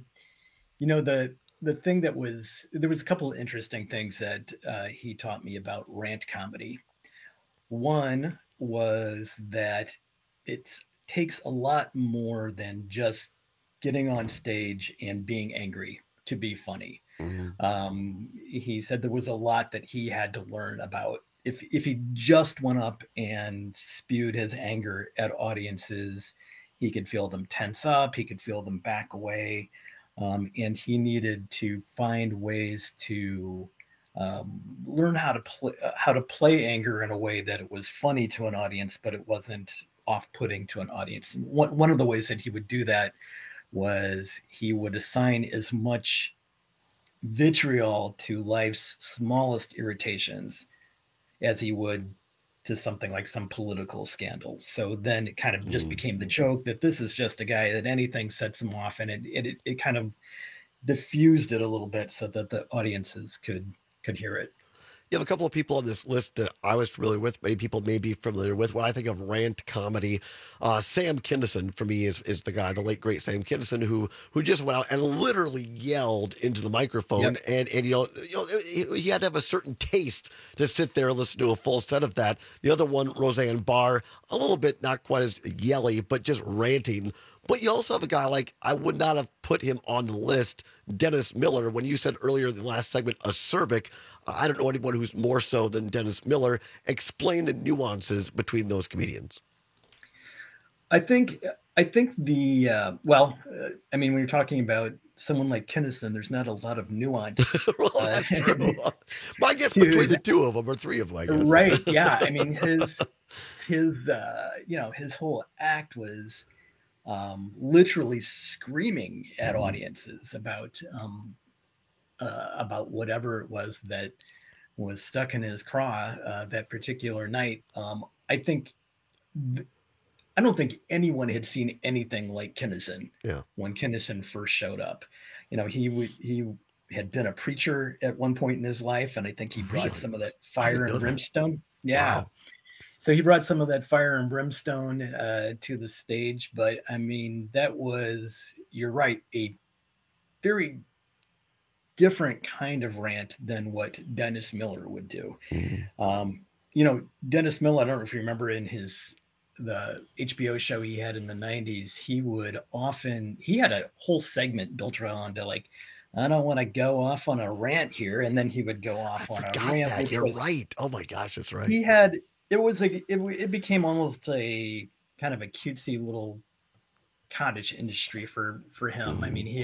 the thing there was a couple of interesting things that he taught me about rant comedy. One was that it takes a lot more than just getting on stage and being angry to be funny. He said there was a lot that he had to learn about. If he just went up and spewed his anger at audiences, he could feel them tense up, he could feel them back away, and he needed to find ways to learn how to play anger in a way that it was funny to an audience, but it wasn't off-putting to an audience. One of the ways that he would do that was he would assign as much vitriol to life's smallest irritations as he would to something like some political scandal. So then it kind of just became the joke that this is just a guy that anything sets him off, and it kind of diffused it a little bit so that the audiences could hear it. You have a couple of people on this list that I was familiar with. Many people may be familiar with. When I think of rant comedy, Sam Kinison for me is the guy, the late great Sam Kinison, who just went out and literally yelled into the microphone, and he had to have a certain taste to sit there and listen to a full set of that. The other one, Roseanne Barr, a little bit not quite as yelly, but just ranting. But you also have a guy like, I would not have put him on the list, Dennis Miller. When you said earlier in the last segment, acerbic, I don't know anyone who's more so than Dennis Miller. Explain the nuances between those comedians. I think the when you're talking about someone like Kinison, there's not a lot of nuance. Well, that's true. I guess between the two of them, or three of them, I guess. Right? Yeah. I mean, his whole act was literally screaming at audiences about whatever it was that was stuck in his craw that particular night. I think I don't think anyone had seen anything like Kinnison Yeah. when Kinnison first showed up. You know, he had been a preacher at one point in his life, and I think he brought Really? some of that I fire didn't know and that. brimstone. Yeah. Wow. So he brought some of that fire and brimstone to the stage. But I mean, that was, you're right, a very different kind of rant than what Dennis Miller would do. You know, Dennis Miller, I don't know if you remember in the HBO show he had in the 90s, he had a whole segment built around to like, I don't want to go off on a rant here. And then he would go off on a rant. That. You're right. Oh my gosh, that's right. It became almost a kind of a cutesy little cottage industry for him. I mean,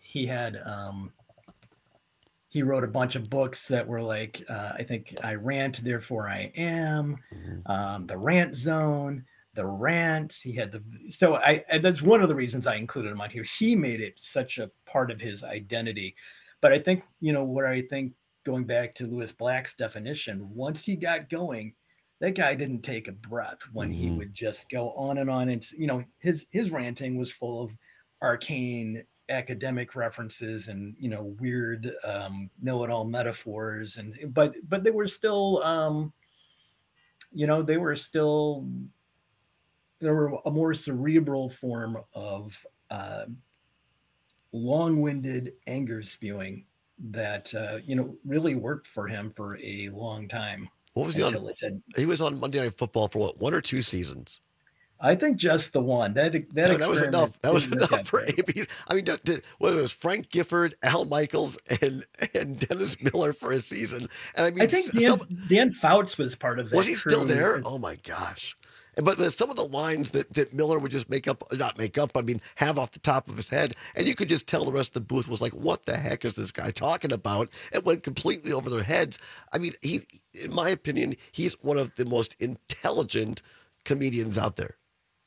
he wrote a bunch of books that were like, I think I Rant, Therefore I Am, The Rant Zone, The Rants. He had that's one of the reasons I included him on here. He made it such a part of his identity. But I think, you know, what I think, going back to Lewis Black's definition, once he got going, that guy didn't take a breath when he would just go on. And, you know, his ranting was full of arcane academic references and, you know, weird know-it-all metaphors. But they were still, you know, they were a more cerebral form of long-winded anger spewing that, you know, really worked for him for a long time. What was he on? He was on Monday Night Football for what, 1 or 2 seasons? I think just the one. That was enough. That was enough for ABC. I mean, whether it was Frank Gifford, Al Michaels, and Dennis Miller for a season. And I mean, I think Dan Fouts was part of that. Was he still there? Oh my gosh! But there's some of the lines that Miller would just not make up. I mean, have off the top of his head, and you could just tell the rest of the booth was like, "What the heck is this guy talking about?" It went completely over their heads. I mean, in my opinion, he's one of the most intelligent comedians out there.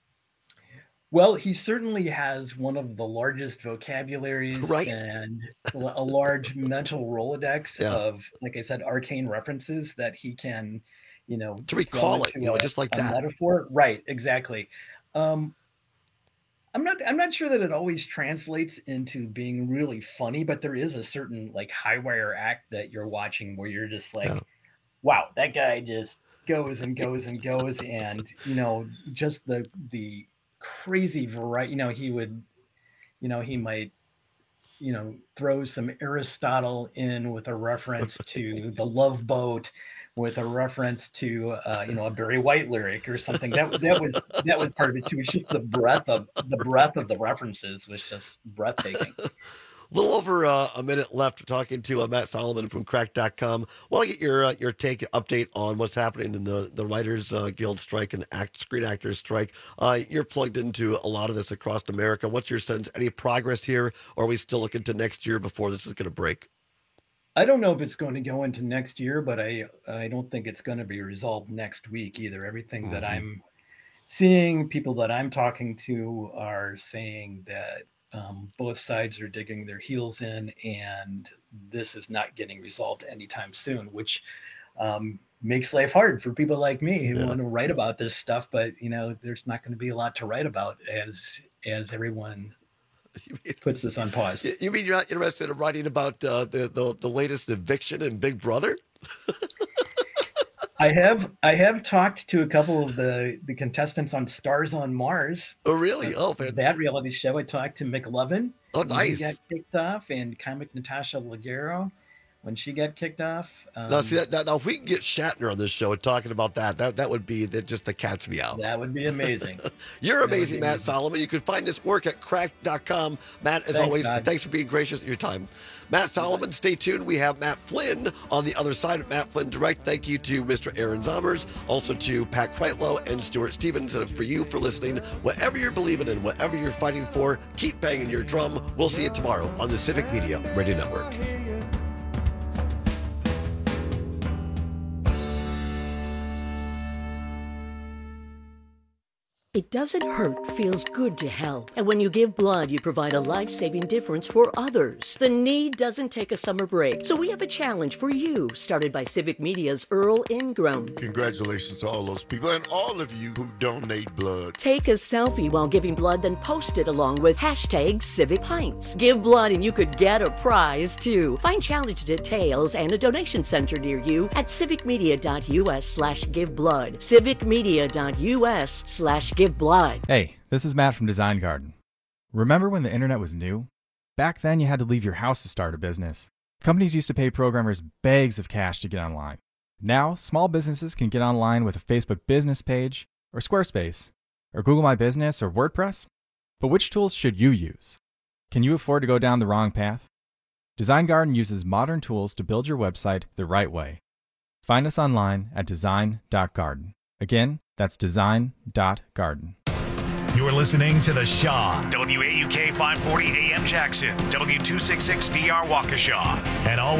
Well, he certainly has one of the largest vocabularies and a large mental Rolodex of, like I said, arcane references that he can, you know, to recall it, you know, just like that metaphor. Right, exactly. I'm not sure that it always translates into being really funny, but there is a certain like high wire act that you're watching where you're just like, wow, that guy just goes and goes and goes, and you know, just the crazy variety. You know, he would, you know, he might, you know, throw some Aristotle in with a reference to The Love Boat, with a reference to you know, a Barry White lyric or something. That was part of it too. It's just the breadth of the references was just breathtaking. A little over a minute left talking to Matt Solomon from Cracked.com. Want to get your take update on what's happening in the Writers Guild strike and the Screen Actors strike. You're plugged into a lot of this across America. What's your sense? Any progress here, or are we still looking to next year before this is going to break? I don't know if it's going to go into next year, but I don't think it's going to be resolved next week either. Everything that I'm seeing, people that I'm talking to are saying that both sides are digging their heels in, and this is not getting resolved anytime soon, which makes life hard for people like me who want to write about this stuff. But you know, there's not going to be a lot to write about as everyone puts this on pause. You mean you're not interested in writing about the latest eviction in Big Brother? I have talked to a couple of the contestants on Stars on Mars. Oh, really? Oh, man. That reality show. I talked to McLovin. Oh, nice. He got kicked off, and comic Natasha Leggero when she got kicked off. Now, see that. Now, if we can get Shatner on this show and talking about that would be just the cat's meow. That would be amazing. You're amazing, Matt Solomon. You can find his work at Cracked.com. Matt, as always, thanks for being gracious at your time. Matt Solomon, stay tuned. We have Matt Flynn on the other side of Matt Flynn Direct. Thank you to Mr. Aaron Zombers, also to Pat Kreitlow and Stuart Stevens, and for you for listening. Whatever you're believing in, whatever you're fighting for, keep banging your drum. We'll see you tomorrow on the Civic Media Radio Network. It doesn't hurt, feels good to help. And when you give blood, you provide a life-saving difference for others. The need doesn't take a summer break. So we have a challenge for you, started by Civic Media's Earl Ingram. Congratulations to all those people and all of you who donate blood. Take a selfie while giving blood, then post it along with hashtag Civic Pints. Give blood and you could get a prize too. Find challenge details and a donation center near you at civicmedia.us/giveblood. civicmedia.us/giveblood. Hey, this is Matt from Design Garden. Remember when the internet was new? Back then you had to leave your house to start a business. Companies used to pay programmers bags of cash to get online. Now, small businesses can get online with a Facebook business page, or Squarespace, or Google My Business, or WordPress. But which tools should you use? Can you afford to go down the wrong path? Design Garden uses modern tools to build your website the right way. Find us online at design.garden. Again, that's design.garden. You're listening to The Shaw, WAUK 540 AM Jackson, W266DR Waukesha, and all